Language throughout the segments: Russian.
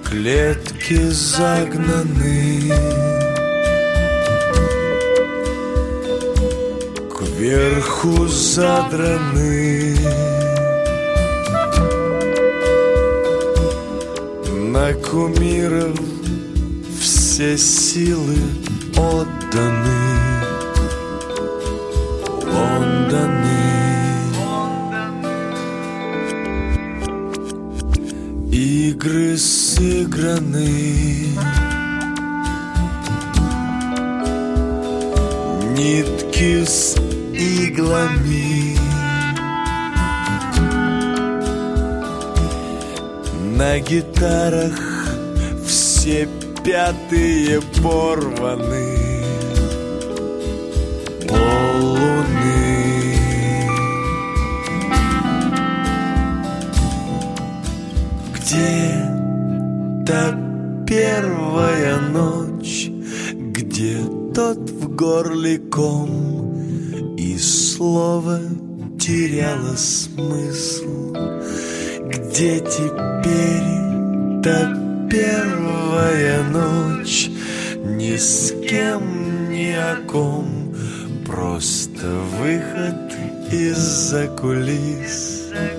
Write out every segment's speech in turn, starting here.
клетки загнаны, кверху задраны, на кумиров все силы отданы. Лондоны, игры сыграны, нитки с иглами, на гитарах все пятые порваны. Поллуны, где та первая ночь, где тот в горле ком, и слово теряло смысл, где теперь та первая ночь, ни с кем, ни о ком, просто выход из-за кулис.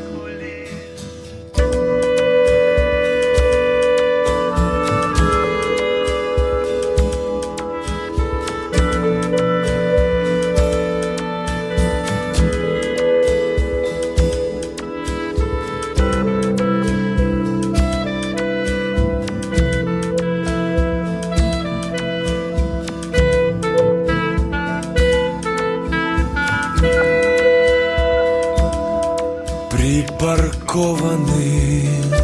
Припаркованы,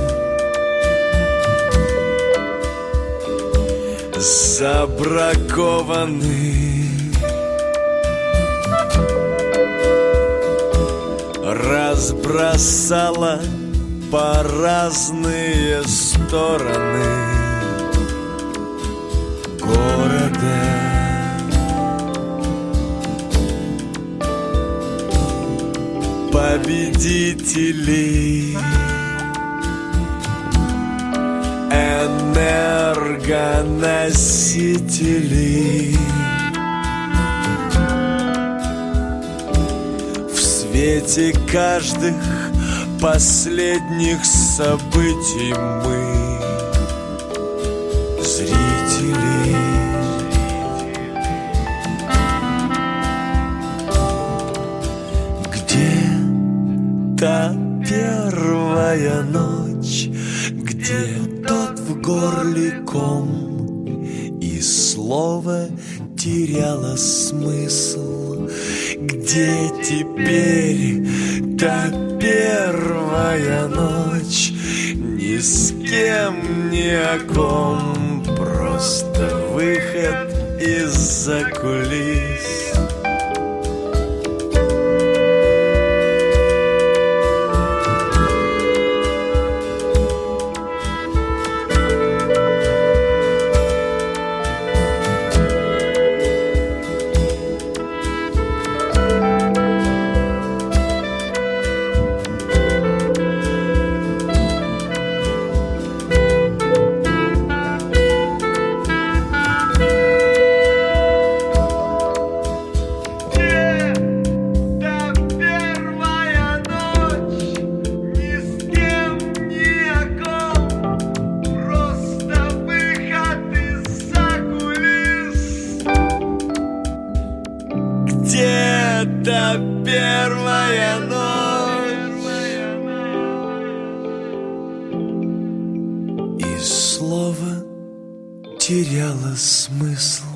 забракованы, разбросала по разные стороны города. Победителей, энергоносителей, в свете каждых последних событий мы зрители. Та первая ночь, где тот в горле ком, и слово теряло смысл, где теперь та первая ночь, ни с кем, ни о ком, просто выход из-за кулис. Где-то первая ночь, и слово теряло смысл.